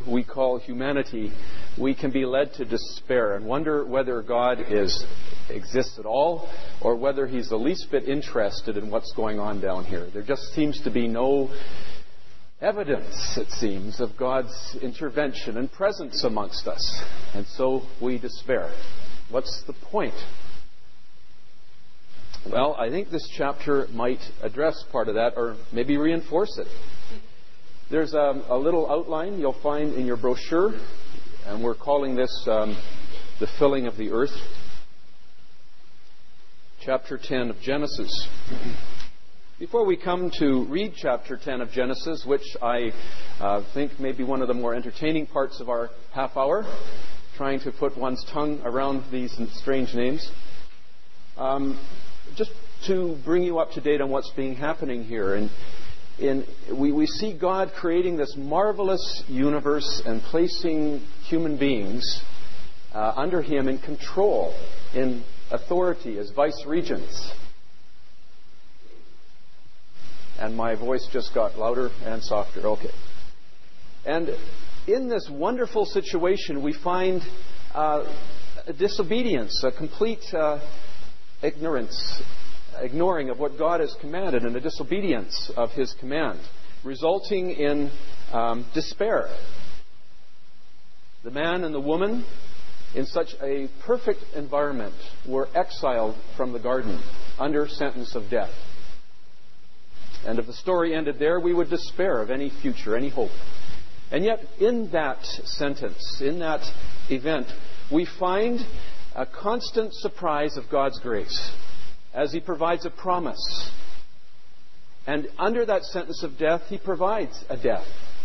we call humanity, we can be led to despair and wonder whether God exists at all, or whether He's the least bit interested in what's going on down here. There just seems to be no evidence, it seems, of God's intervention and presence amongst us. And so we despair. What's the point? Well, I think this chapter might address part of that, or maybe reinforce it. There's a little outline you'll find in your brochure, and we're calling this The Filling of the Earth. Chapter 10 of Genesis. Before we come to read chapter 10 of Genesis, which I think may be one of the more entertaining parts of our half hour, trying to put one's tongue around these strange names, just to bring you up to date on what's being happening here. We see God creating this marvelous universe and placing human beings under Him in control, in authority as vice-regents. And my voice just got louder and softer. Okay. And in this wonderful situation, we find a disobedience, a complete ignoring of what God has commanded, and a disobedience of His command, resulting in despair. The man and the woman, in such a perfect environment, were exiled from the garden under sentence of death. And if the story ended there, we would despair of any future, any hope. And yet, in that sentence, in that event, we find a constant surprise of God's grace as He provides a promise. And under that sentence of death, He provides a death.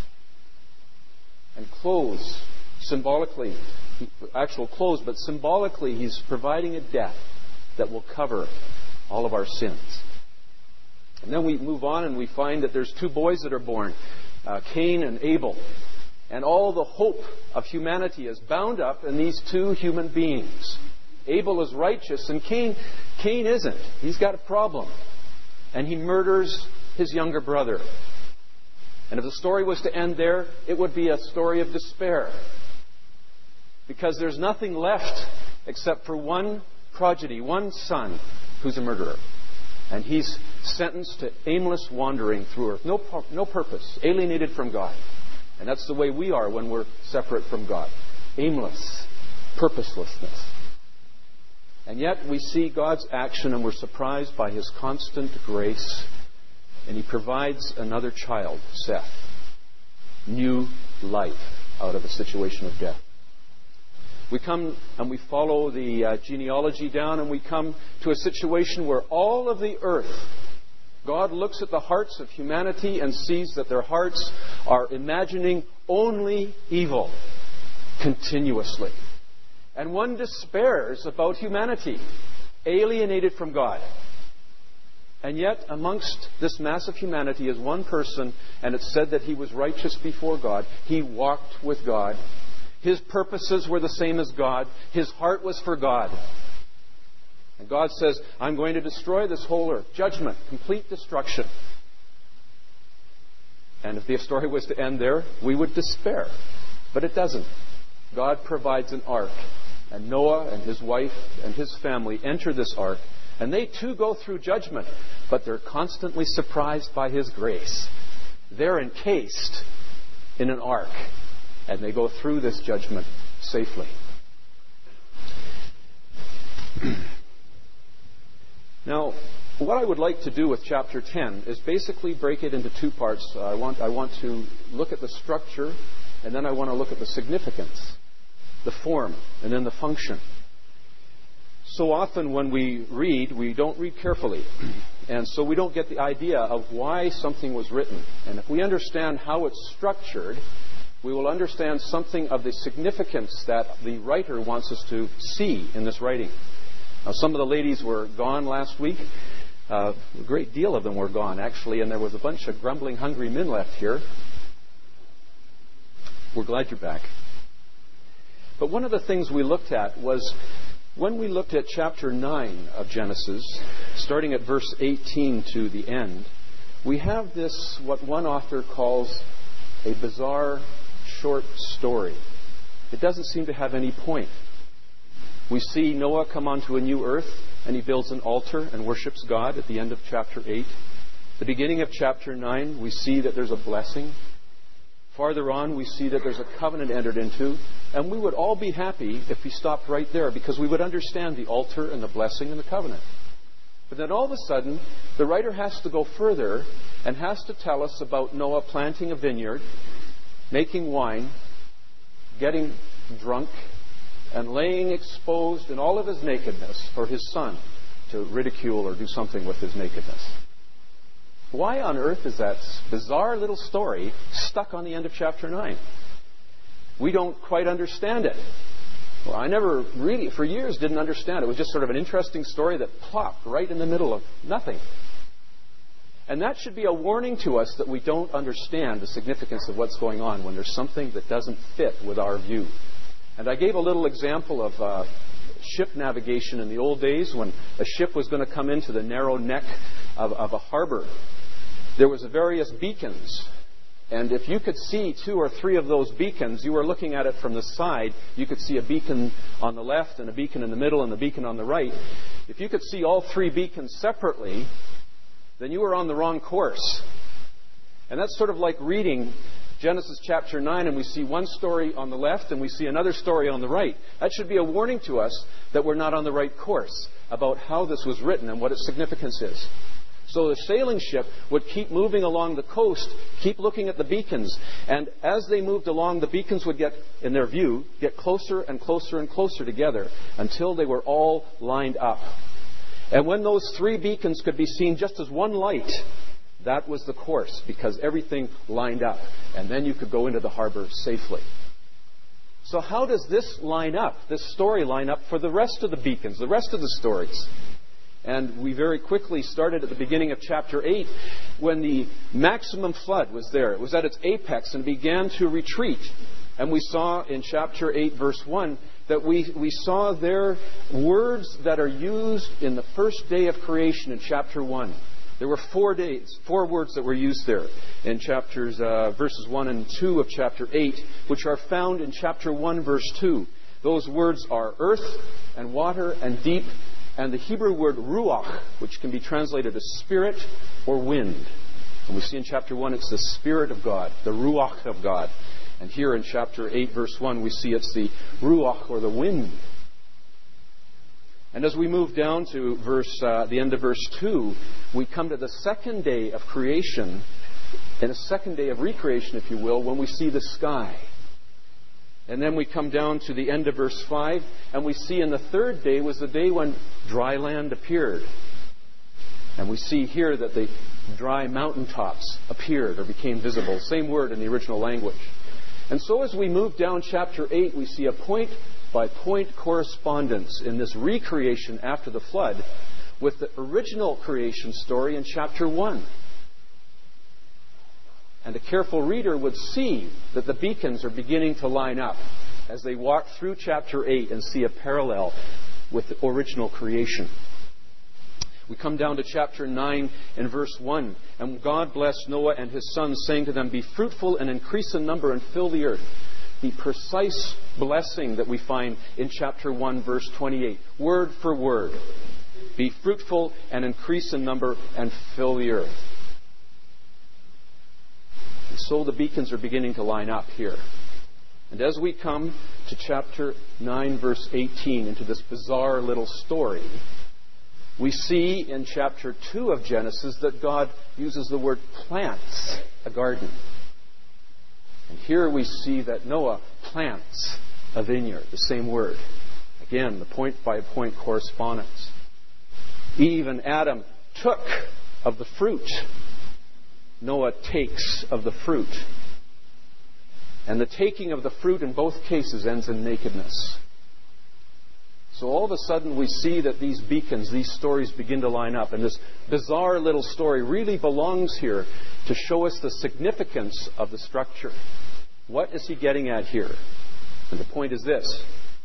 And clothes, symbolically, actual clothes, but symbolically, He's providing a death that will cover all of our sins. And then we move on and we find that there's two boys that are born, Cain and Abel. And all the hope of humanity is bound up in these two human beings. Abel is righteous and Cain isn't. He's got a problem. And he murders his younger brother. And if the story was to end there, it would be a story of despair. Because there's nothing left except for one progeny, one son, who's a murderer. And he's sentenced to aimless wandering through earth. No purpose. Alienated from God. And that's the way we are when we're separate from God. Aimless. Purposelessness. And yet we see God's action and we're surprised by His constant grace. And He provides another child, Seth. New life out of a situation of death. We come and we follow the genealogy down, and we come to a situation where all of the earth, God looks at the hearts of humanity and sees that their hearts are imagining only evil continuously. And one despairs about humanity, alienated from God. And yet, amongst this mass of humanity is one person, and it's said that he was righteous before God. He walked with God. His purposes were the same as God. His heart was for God. And God says, I'm going to destroy this whole earth. Judgment, complete destruction. And if the story was to end there, we would despair. But it doesn't. God provides an ark. And Noah and his wife and his family enter this ark. And they too go through judgment. But they're constantly surprised by His grace. They're encased in an ark. And they go through this judgment safely. Now, what I would like to do with chapter 10 is basically break it into two parts. I want to look at the structure, and then I want to look at the significance, the form, and then the function. So often when we read, we don't read carefully. And so we don't get the idea of why something was written. And if we understand how it's structured, we will understand something of the significance that the writer wants us to see in this writing. Now, some of the ladies were gone last week. A great deal of them were gone, actually, and there was a bunch of grumbling, hungry men left here. We're glad you're back. But one of the things we looked at was when we looked at chapter 9 of Genesis, starting at verse 18 to the end, we have this, what one author calls a bizarre short story. It doesn't seem to have any point. We see Noah come onto a new earth, and he builds an altar and worships God at the end of chapter 8. The beginning of chapter 9, we see that there's a blessing. Farther on, we see that there's a covenant entered into, and we would all be happy if we stopped right there, because we would understand the altar and the blessing and the covenant. But then all of a sudden, the writer has to go further and has to tell us about Noah planting a vineyard, making wine, getting drunk, and laying exposed in all of his nakedness for his son to ridicule or do something with his nakedness. Why on earth is that bizarre little story stuck on the end of chapter 9? We don't quite understand it. Well, I never really, for years, didn't understand it. It was just sort of an interesting story that plopped right in the middle of nothing. And that should be a warning to us that we don't understand the significance of what's going on when there's something that doesn't fit with our view. And I gave a little example of ship navigation in the old days when a ship was going to come into the narrow neck of a harbor. There was various beacons. And if you could see 2 or 3 of those beacons, you were looking at it from the side. You could see a beacon on the left and a beacon in the middle and a beacon on the right. If you could see all 3 beacons separately, then you were on the wrong course. And that's sort of like reading Genesis chapter 9, and we see one story on the left and we see another story on the right. That should be a warning to us that we're not on the right course about how this was written and what its significance is. So the sailing ship would keep moving along the coast, keep looking at the beacons, and as they moved along, the beacons would get, in their view, get closer and closer and closer together until they were all lined up. And when those 3 beacons could be seen just as one light, that was the course, because everything lined up. And then you could go into the harbor safely. So how does this line up, this story line up for the rest of the beacons, the rest of the stories? And we very quickly started at the beginning of chapter 8 when the maximum flood was there. It was at its apex and began to retreat. And we saw in chapter 8, verse 1, that we saw there words that are used in the first day of creation in chapter 1. There were 4 words that were used there in verses 1 and 2 of chapter 8, which are found in chapter 1, verse 2. Those words are earth and water and deep, and the Hebrew word ruach, which can be translated as spirit or wind. And we see in chapter 1 it's the Spirit of God, the ruach of God. And here in chapter 8, verse 1, we see it's the ruach or the wind. And as we move down to the end of verse 2, we come to the second day of creation, and a second day of recreation, if you will, when we see the sky. And then we come down to the end of verse 5, and we see in the third day was the day when dry land appeared. And we see here that the dry mountaintops appeared or became visible. Same word in the original language. And so as we move down chapter 8, we see a point-by-point correspondence in this recreation after the flood with the original creation story in chapter 1. And a careful reader would see that the beacons are beginning to line up as they walk through chapter 8 and see a parallel with the original creation. We come down to chapter 9 and verse 1. And God blessed Noah and his sons, saying to them, "Be fruitful and increase in number and fill the earth." The precise blessing that we find in chapter 1, verse 28. Word for word. Be fruitful and increase in number and fill the earth. And so the beacons are beginning to line up here. And as we come to chapter 9, verse 18, into this bizarre little story, we see in chapter 2 of Genesis that God uses the word plants a garden. And here we see that Noah plants a vineyard, the same word. Again, the point-by-point correspondence. Eve and Adam took of the fruit. Noah takes of the fruit. And the taking of the fruit in both cases ends in nakedness. So all of a sudden we see that these beacons, these stories begin to line up. And this bizarre little story really belongs here to show us the significance of the structure. What is he getting at here? And the point is this.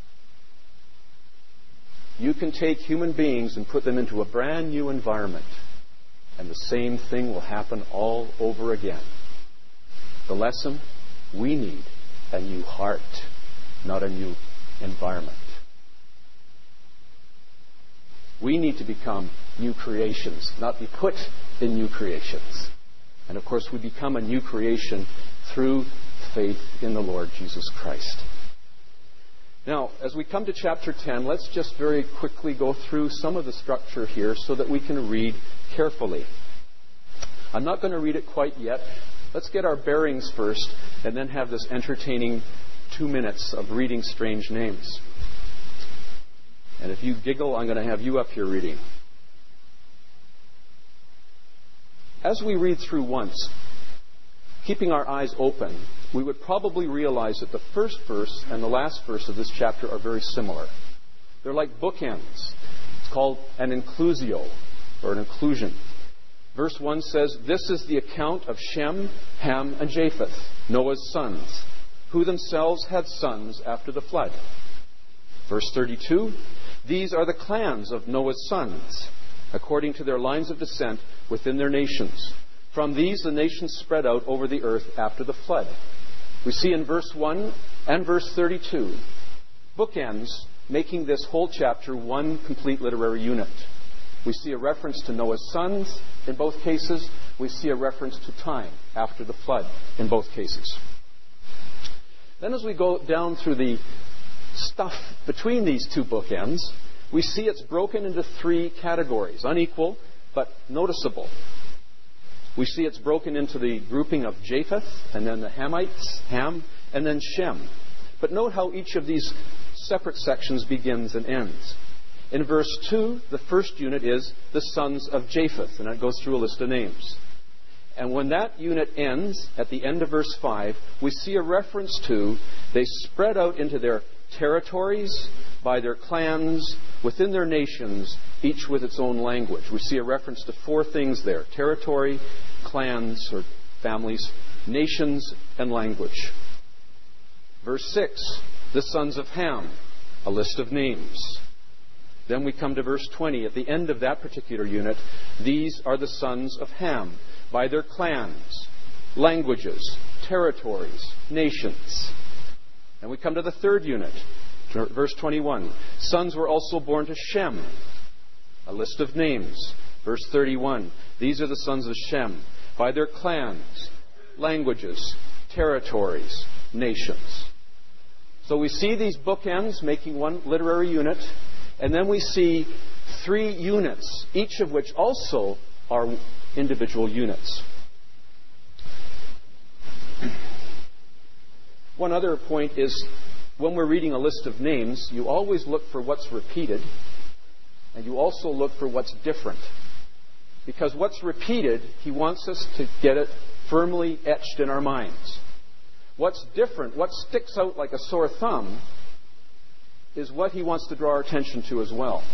You can take human beings and put them into a brand new environment, and the same thing will happen all over again. The lesson: we need a new heart, not a new environment. We need to become new creations, not be put in new creations. And of course, we become a new creation through faith in the Lord Jesus Christ. Now, as we come to chapter 10, let's just very quickly go through some of the structure here so that we can read carefully. I'm not going to read it quite yet. Let's get our bearings first and then have this entertaining 2 minutes of reading strange names. And if you giggle, I'm going to have you up here reading. As we read through once, keeping our eyes open, we would probably realize that the first verse and the last verse of this chapter are very similar. They're like bookends. It's called an inclusio, or an inclusion. Verse 1 says, "This is the account of Shem, Ham, and Japheth, Noah's sons, who themselves had sons after the flood." Verse 32, "These are the clans of Noah's sons, according to their lines of descent within their nations. From these the nations spread out over the earth after the flood." We see in verse 1 and verse 32 bookends making this whole chapter one complete literary unit. We see a reference to Noah's sons in both cases. We see a reference to time after the flood in both cases. Then as we go down through the stuff between these two bookends, we see it's broken into 3 categories, unequal but noticeable. We see it's broken into the grouping of Japheth, and then the Hamites, Ham, and then Shem. But note how each of these separate sections begins and ends. In verse 2, the first unit is the sons of Japheth, and it goes through a list of names. And when that unit ends, at the end of verse 5, we see a reference to they spread out into their territories, by their clans, within their nations, each with its own language. We see a reference to 4 things there: territory, clans or families, nations, and language. Verse 6, the sons of Ham, a list of names. Then we come to verse 20. At the end of that particular unit, these are the sons of Ham, by their clans, languages, territories, nations. And we come to the third unit, verse 21. Sons were also born to Shem, a list of names. Verse 31. These are the sons of Shem, by their clans, languages, territories, nations. So we see these bookends making one literary unit, and then we see 3 units, each of which also are individual units. One other point is, when we're reading a list of names, you always look for what's repeated, and you also look for what's different. Because what's repeated, he wants us to get it firmly etched in our minds. What's different, what sticks out like a sore thumb, is what he wants to draw our attention to as well.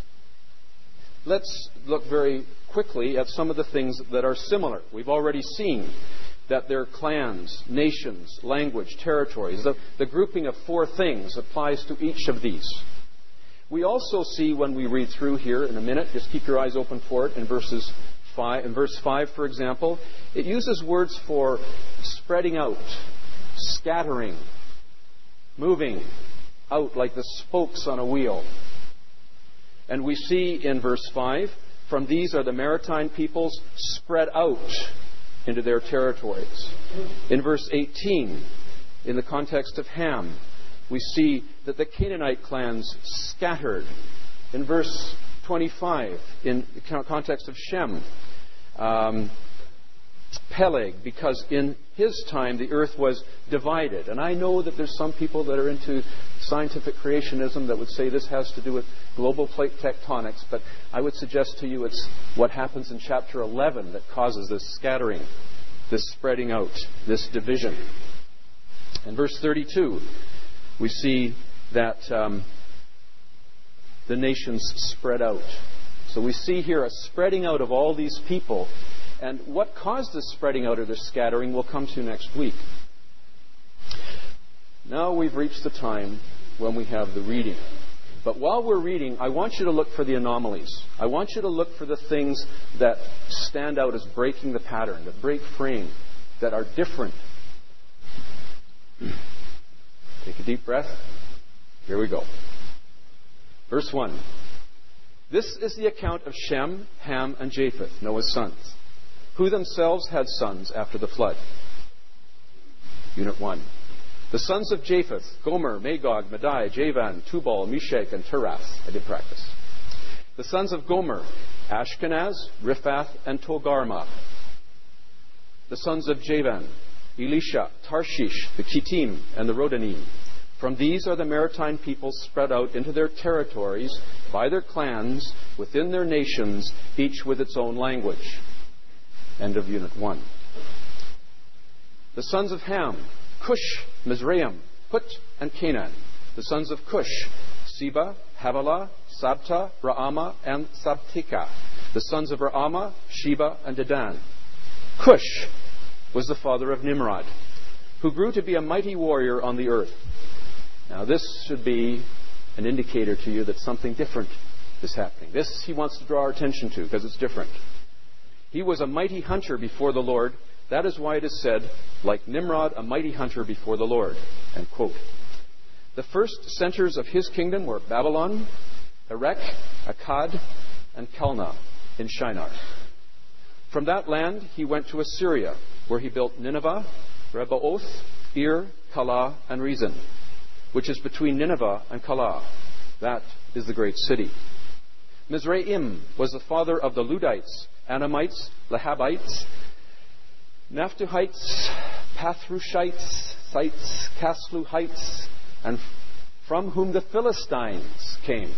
Let's look very quickly at some of the things that are similar. We've already seen that their clans, nations, language, territories. The grouping of 4 things applies to each of these. We also see when we read through here in a minute, just keep your eyes open for it, in verse 5, for example, it uses words for spreading out, scattering, moving out like the spokes on a wheel. And we see in verse 5, from these are the maritime peoples spread out into their territories. In verse 18, in the context of Ham, we see that the Canaanite clans scattered. In verse 25, in the context of Shem, Peleg, because in his time the earth was divided. And I know that there's some people that are into scientific creationism that would say this has to do with global plate tectonics, but I would suggest to you it's what happens in chapter 11 that causes this scattering, this spreading out, this division. In verse 32, we see that the nations spread out. So we see here a spreading out of all these people. And what caused this spreading out or this scattering we'll come to next week. Now we've reached the time when we have the reading. But while we're reading, I want you to look for the anomalies. I want you to look for the things that stand out as breaking the pattern, that break frame, that are different. Take a deep breath. Here we go. Verse 1. This is the account of Shem, Ham, and Japheth, Noah's sons, who themselves had sons after the flood. Unit 1. The sons of Japheth, Gomer, Magog, Madai, Javan, Tubal, Meshach, and Tiras. I did practice. The sons of Gomer, Ashkenaz, Riphath, and Togarmah. The sons of Javan, Elisha, Tarshish, the Kittim, and the Rodanim. From these are the maritime peoples spread out into their territories by their clans within their nations, each with its own language. End of Unit 1. The sons of Ham, Cush, Mizraim, Put, and Canaan. The sons of Cush, Seba, Havilah, Sabta, Raama, and Sabtika. The sons of Raama, Sheba, and Dedan. Cush was the father of Nimrod, who grew to be a mighty warrior on the earth. Now this should be an indicator to you that something different is happening. This he wants to draw our attention to because it's different. He was a mighty hunter before the Lord. That is why it is said, like Nimrod, a mighty hunter before the Lord. End quote. The first centers of his kingdom were Babylon, Erech, Akkad, and Calneh in Shinar. From that land he went to Assyria, where he built Nineveh, Rehoboth, Ir, Calah, and Rezin, which is between Nineveh and Calah. That is the great city. Mizraim was the father of the Ludites, Anamites, Lehabites, Naphtuhites, Pathrushites, Sites, Casluhites, and from whom the Philistines came,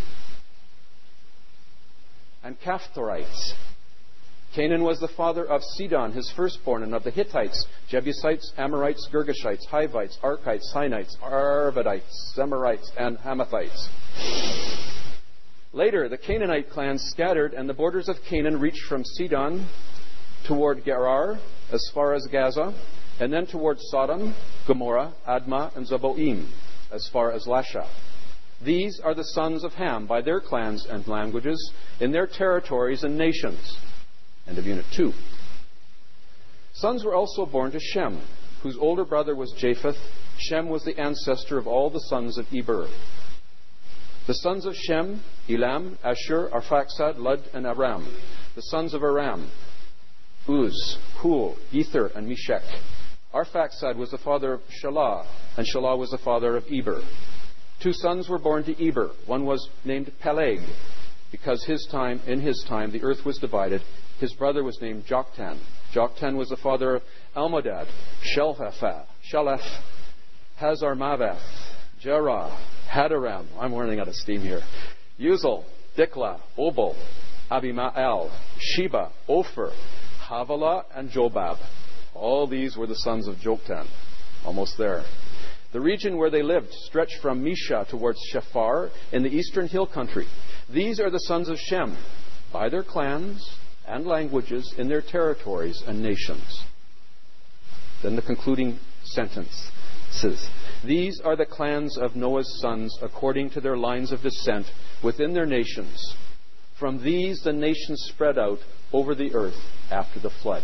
and Caphtorites. Canaan was the father of Sidon, his firstborn, and of the Hittites, Jebusites, Amorites, Girgashites, Hivites, Arkites, Sinites, Arvadites, Zemarites, and Hamathites. Later, the Canaanite clans scattered, and the borders of Canaan reached from Sidon toward Gerar, as far as Gaza, and then toward Sodom, Gomorrah, Admah, and Zeboim, as far as Lasha. These are the sons of Ham by their clans and languages, in their territories and nations. End of Unit 2. Sons were also born to Shem, whose older brother was Japheth. Shem was the ancestor of all the sons of Eber. The sons of Shem, Elam, Ashur, Arphaxad, Lud, and Aram. The sons of Aram, Uz, Hul, Gether, and Meshech. Arphaxad was the father of Shelah, and Shelah was the father of Eber. 2 sons were born to Eber. One was named Peleg, because in his time, the earth was divided. His brother was named Joktan. Joktan was the father of Almodad, Shelef, Hazarmaveth, Jerah, Hadaram. I'm running out of steam here. Uzal, Diklah, Obal, Abimael, Sheba, Ophir, Havilah, and Jobab. All these were the sons of Joktan. Almost there. The region where they lived stretched from Misha towards Shephar in the eastern hill country. These are the sons of Shem, by their clans and languages in their territories and nations. Then the concluding sentences. These are the clans of Noah's sons according to their lines of descent within their nations. From these the nations spread out over the earth after the flood.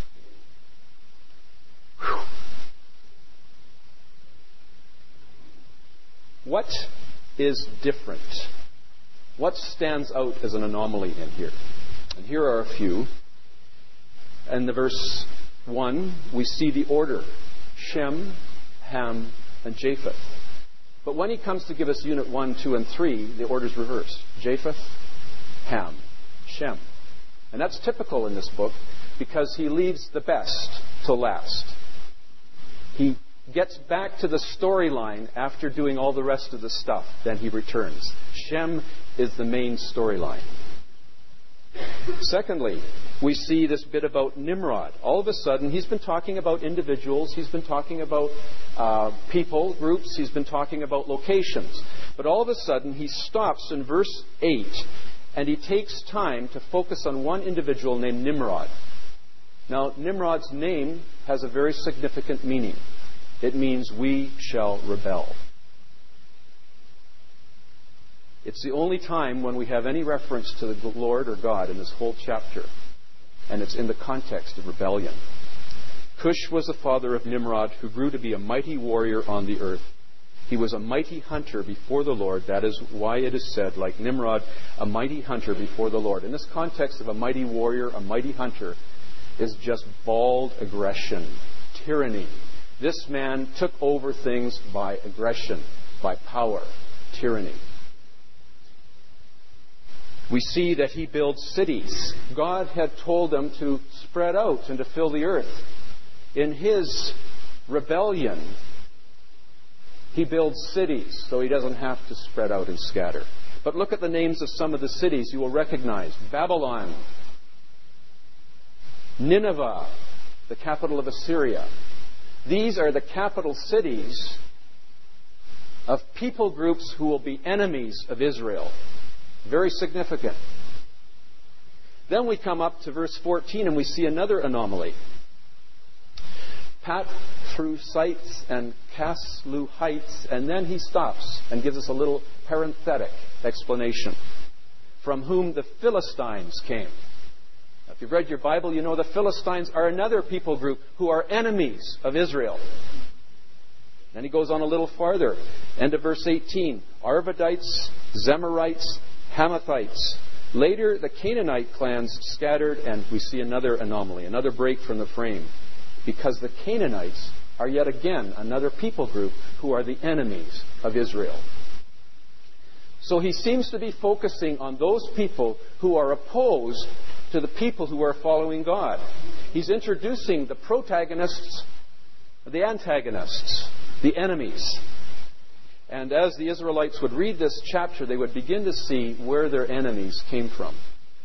Whew. What is different? What stands out as an anomaly in here? And here are a few. In the verse 1, we see the order. Shem, Ham, and Japheth. But when he comes to give us Unit 1, 2, and 3, the order's reversed. Japheth, Ham, Shem. And that's typical in this book because he leaves the best till last. He gets back to the storyline after doing all the rest of the stuff. Then he returns. Shem is the main storyline. Secondly, we see this bit about Nimrod. All of a sudden, he's been talking about individuals. He's been talking about people, groups. He's been talking about locations. But all of a sudden, he stops in verse 8, and he takes time to focus on one individual named Nimrod. Now, Nimrod's name has a very significant meaning. It means we shall rebel. It's the only time when we have any reference to the Lord or God in this whole chapter. And it's in the context of rebellion. Cush was the father of Nimrod, who grew to be a mighty warrior on the earth. He was a mighty hunter before the Lord. That is why it is said, like Nimrod, a mighty hunter before the Lord. In this context of a mighty warrior, a mighty hunter is just bald aggression, tyranny. This man took over things by aggression, by power, tyranny. We see that he builds cities. God had told them to spread out and to fill the earth. In his rebellion, he builds cities so he doesn't have to spread out and scatter. But look at the names of some of the cities you will recognize. Babylon, Nineveh, the capital of Assyria. These are the capital cities of people groups who will be enemies of Israel. Very significant. Then we come up to verse 14 and we see another anomaly. Pathrusites and Casluhites, and then he stops and gives us a little parenthetic explanation. From whom the Philistines came. Now, if you've read your Bible, you know the Philistines are another people group who are enemies of Israel. Then he goes on a little farther. End of verse 18. Arvadites, Zemarites, Hamathites. Later, the Canaanite clans scattered, and we see another anomaly, another break from the frame. Because the Canaanites are yet again another people group who are the enemies of Israel. So he seems to be focusing on those people who are opposed to the people who are following God. He's introducing the protagonists, the antagonists, the enemies. And as the Israelites would read this chapter, they would begin to see where their enemies came from.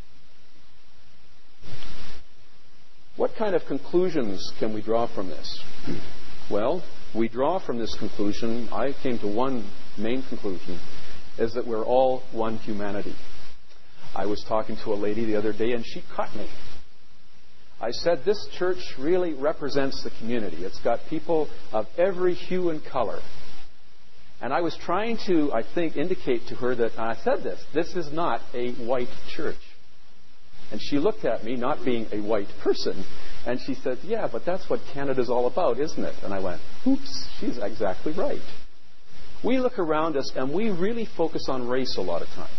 What kind of conclusions can we draw from this? Well, we draw from this conclusion, I came to one main conclusion, is that we're all one humanity. I was talking to a lady the other day and she caught me. I said, this church really represents the community. It's got people of every hue and color. And I was trying to, I think, indicate to her that, and I said this is not a white church. And she looked at me, not being a white person, and she said, yeah, but that's what Canada's all about, isn't it? And I went, oops, she's exactly right. We look around us and we really focus on race a lot of times.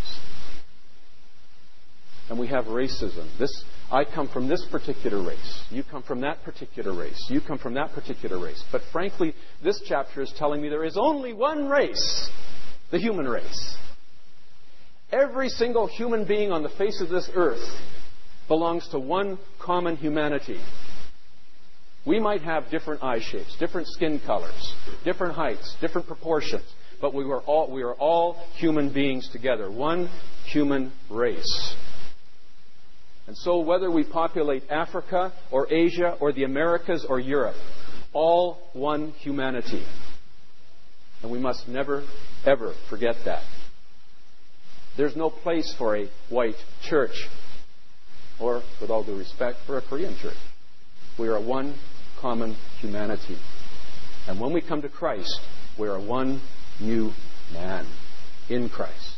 And we have racism. I come from this particular race. You come from that particular race. You come from that particular race. But frankly, this chapter is telling me there is only one race, the human race. Every single human being on the face of this earth belongs to one common humanity. We might have different eye shapes, different skin colors, different heights, different proportions, but we are all human beings together, one human race. And so whether we populate Africa or Asia or the Americas or Europe, all one humanity. And we must never, ever forget that. There's no place for a white church, or, with all due respect, for a Korean church. We are one common humanity. And when we come to Christ, we are one new man in Christ.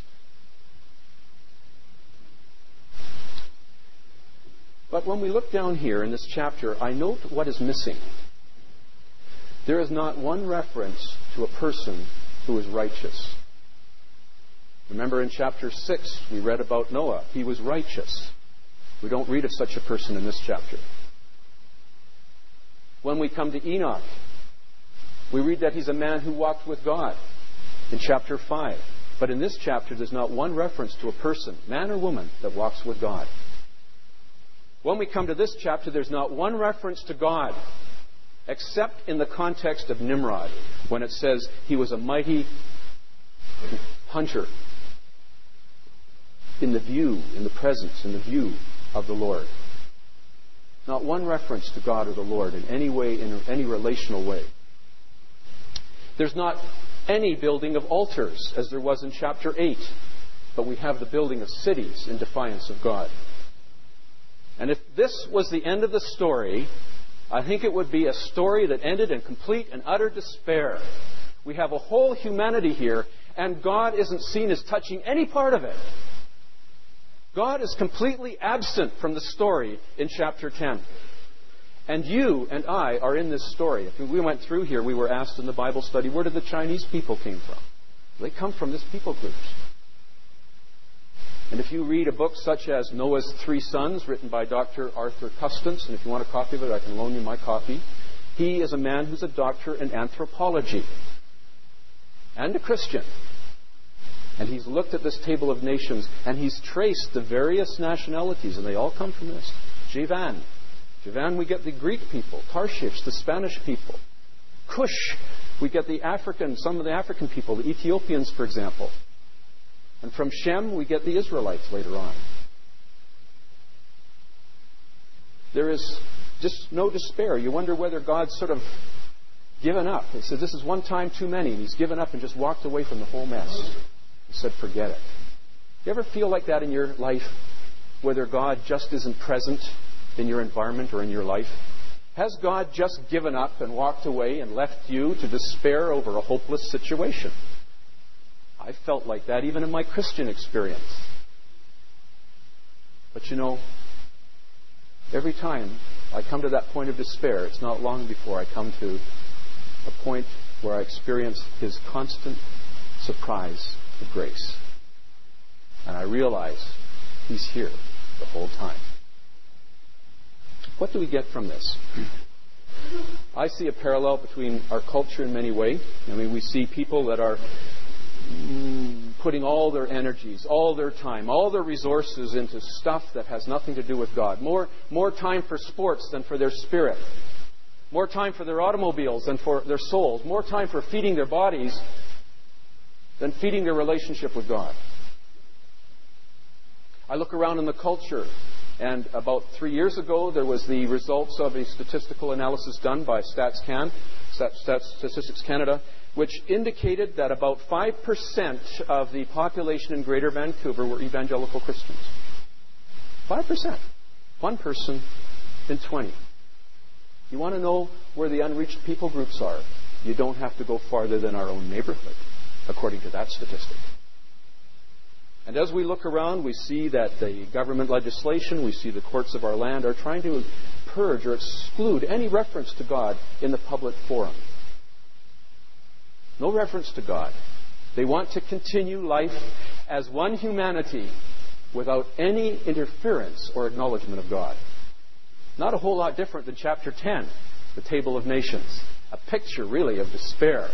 But when we look down here in this chapter, I note what is missing. There is not one reference to a person who is righteous. Remember in chapter 6, we read about Noah. He was righteous. We don't read of such a person in this chapter. When we come to Enoch, we read that he's a man who walked with God in chapter 5. But in this chapter, there's not one reference to a person, man or woman, that walks with God. When we come to this chapter, there's not one reference to God, except in the context of Nimrod, when it says he was a mighty hunter in the presence, in the view of the Lord. Not one reference to God or the Lord in any way, in any relational way. There's not any building of altars, as there was in chapter 8, but we have the building of cities in defiance of God. And if this was the end of the story, I think it would be a story that ended in complete and utter despair. We have a whole humanity here, and God isn't seen as touching any part of it. God is completely absent from the story in chapter 10. And you and I are in this story. If we went through here, we were asked in the Bible study, where did the Chinese people came from? They come from this people group. And if you read a book such as Noah's Three Sons, written by Dr. Arthur Custance, and if you want a copy of it, I can loan you my copy. He is a man who's a doctor in anthropology and a Christian. And he's looked at this table of nations, and he's traced the various nationalities, and they all come from this. Javan, we get the Greek people. Tarshish, the Spanish people. Cush, we get some of the African people, the Ethiopians, for example. And from Shem, we get the Israelites later on. There is just no despair. You wonder whether God's sort of given up. He said, this is one time too many. And he's given up and just walked away from the whole mess. He said, forget it. You ever feel like that in your life? Whether God just isn't present in your environment or in your life? Has God just given up and walked away and left you to despair over a hopeless situation? I felt like that even in my Christian experience. But you know, every time I come to that point of despair, it's not long before I come to a point where I experience His constant surprise of grace. And I realize He's here the whole time. What do we get from this? I see a parallel between our culture in many ways. I mean, we see people that are putting all their energies, all their time, all their resources into stuff that has nothing to do with God. More time for sports than for their spirit. More time for their automobiles than for their souls. More time for feeding their bodies than feeding their relationship with God. I look around in the culture, and about 3 years ago, there was the results of a statistical analysis done by Statistics Canada, which indicated that about 5% of the population in Greater Vancouver were evangelical Christians. 5%. One person in 20. You want to know where the unreached people groups are? You don't have to go farther than our own neighborhood, according to that statistic. And as we look around, we see that the government legislation, we see the courts of our land are trying to purge or exclude any reference to God in the public forum. No reference to God. They want to continue life as one humanity without any interference or acknowledgement of God. Not a whole lot different than chapter 10, the Table of Nations. A picture, really, of despair.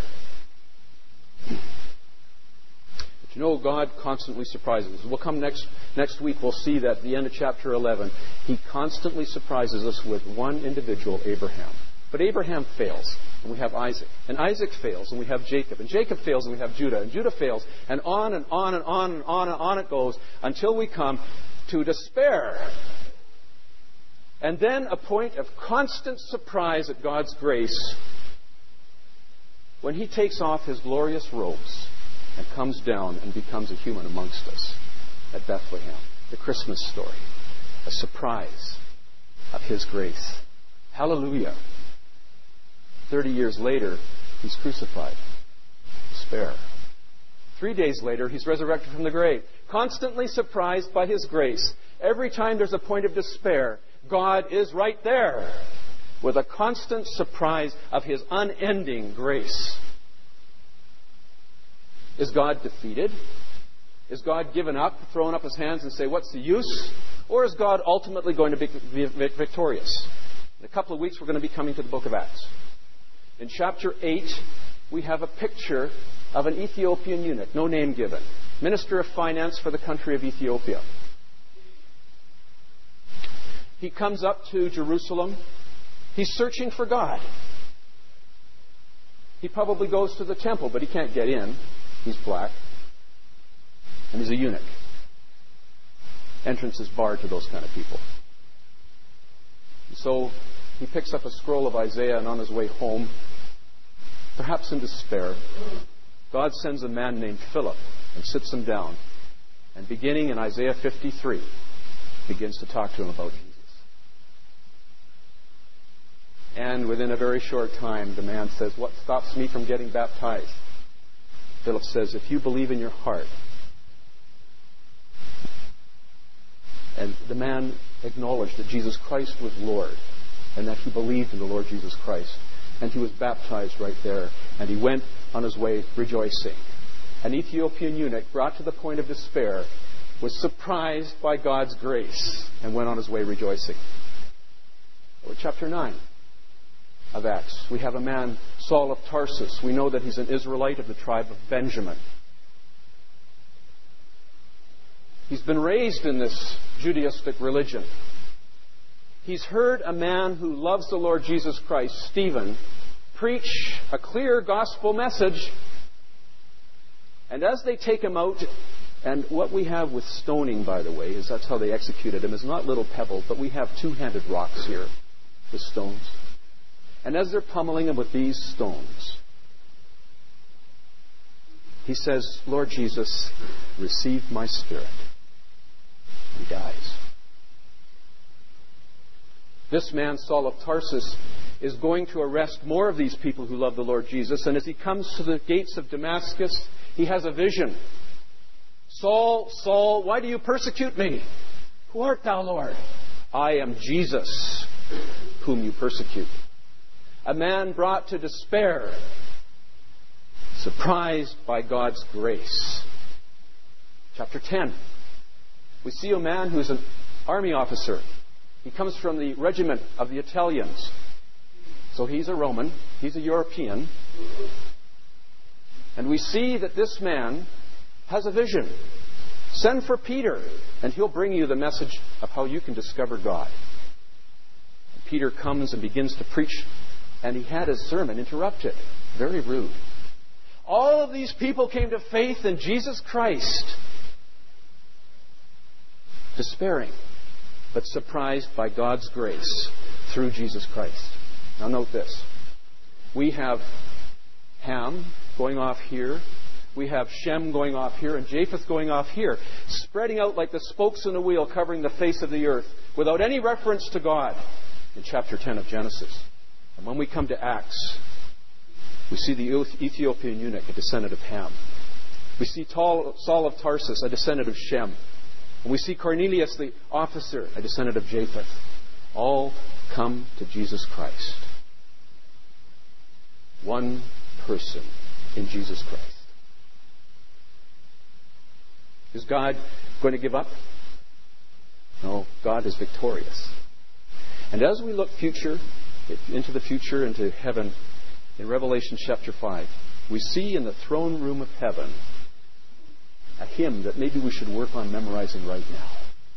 But you know, God constantly surprises us. We'll come next week, we'll see that at the end of chapter 11, He constantly surprises us with one individual, Abraham. But Abraham fails, and we have Isaac. And Isaac fails, and we have Jacob. And Jacob fails, and we have Judah. And Judah fails, and on and on and on and on and on it goes until we come to despair. And then a point of constant surprise at God's grace when He takes off His glorious robes and comes down and becomes a human amongst us at Bethlehem. The Christmas story. A surprise of His grace. Hallelujah. 30 years later, He's crucified. Despair. 3 days later, He's resurrected from the grave. Constantly surprised by His grace. Every time there's a point of despair, God is right there with a constant surprise of His unending grace. Is God defeated? Is God given up, thrown up His hands and say, what's the use? Or is God ultimately going to be victorious? In a couple of weeks, we're going to be coming to the book of Acts. In chapter 8, we have a picture of an Ethiopian eunuch, no name given, minister of finance for the country of Ethiopia. He comes up to Jerusalem. He's searching for God. He probably goes to the temple, but he can't get in. He's black. And he's a eunuch. Entrance is barred to those kind of people. And so he picks up a scroll of Isaiah, and on his way home, perhaps in despair, God sends a man named Philip and sits him down. And beginning in Isaiah 53, begins to talk to him about Jesus. And within a very short time, the man says, what stops me from getting baptized? Philip says, if you believe in your heart. And the man acknowledged that Jesus Christ was Lord. and that he believed in the Lord Jesus Christ. And he was baptized right there. And he went on his way rejoicing. An Ethiopian eunuch, brought to the point of despair, was surprised by God's grace and went on his way rejoicing. Or chapter 9 of Acts. We have a man, Saul of Tarsus. We know that he's an Israelite of the tribe of Benjamin. He's been raised in this Judaistic religion. He's heard a man who loves the Lord Jesus Christ, Stephen, preach a clear gospel message. And as they take him out, and what we have with stoning, by the way, is that's how they executed him, is not little pebbles, but we have two-handed rocks here with stones. And as they're pummeling him with these stones, he says, Lord Jesus, receive my spirit. He dies. This man, Saul of Tarsus, is going to arrest more of these people who love the Lord Jesus. And as he comes to the gates of Damascus, he has a vision. Saul, Saul, why do you persecute me? Who art thou, Lord? I am Jesus, whom you persecute. A man brought to despair, surprised by God's grace. Chapter 10. We see a man who's an army officer. He comes from the regiment of the Italians. So he's a Roman. He's a European. And we see that this man has a vision. Send for Peter, and he'll bring you the message of how you can discover God. And Peter comes and begins to preach, and he had his sermon interrupted. Very rude. All of these people came to faith in Jesus Christ, despairing, but surprised by God's grace through Jesus Christ. Now note this. We have Ham going off here. We have Shem going off here and Japheth going off here, spreading out like the spokes in a wheel, covering the face of the earth, without any reference to God in chapter 10 of Genesis. And when we come to Acts, we see the Ethiopian eunuch, a descendant of Ham. We see Saul of Tarsus, a descendant of Shem. And we see Cornelius the officer, a descendant of Japheth. All come to Jesus Christ. One person in Jesus Christ. Is God going to give up? No, God is victorious. And as we look into the future, into heaven, in Revelation chapter 5, we see in the throne room of heaven a hymn that maybe we should work on memorizing right now.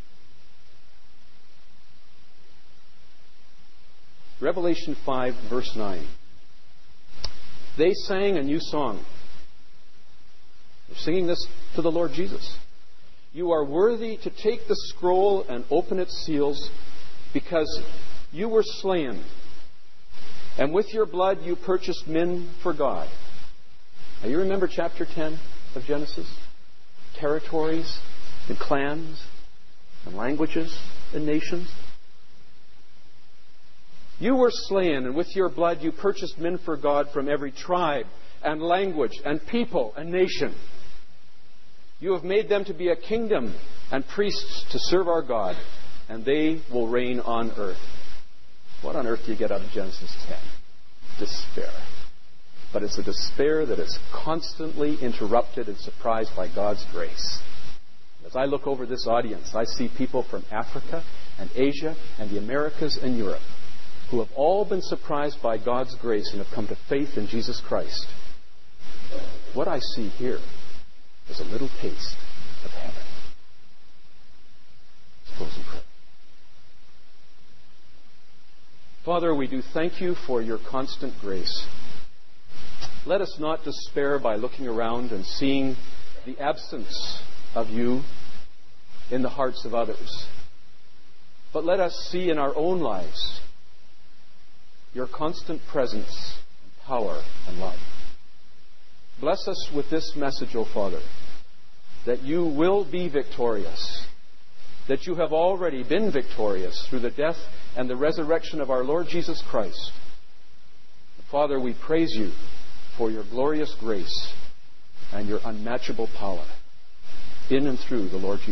Revelation 5, verse 9. They sang a new song. They're singing this to the Lord Jesus. You are worthy to take the scroll and open its seals, because you were slain, and with your blood you purchased men for God. Now you remember chapter 10 of Genesis? Territories and clans and languages and nations. You were slain, and with your blood you purchased men for God from every tribe and language and people and nation. You have made them to be a kingdom and priests to serve our God, and they will reign on earth. What on earth do you get out of Genesis 10? Despair. But it's a despair that is constantly interrupted and surprised by God's grace. As I look over this audience, I see people from Africa and Asia and the Americas and Europe who have all been surprised by God's grace and have come to faith in Jesus Christ. What I see here is a little taste of heaven. Let's close in prayer. Father, we do thank you for your constant grace. Let us not despair by looking around and seeing the absence of you in the hearts of others. But let us see in our own lives your constant presence, power, and love. Bless us with this message, O Father, that you will be victorious, that you have already been victorious through the death and the resurrection of our Lord Jesus Christ. Father, we praise you for your glorious grace and your unmatchable power in and through the Lord Jesus.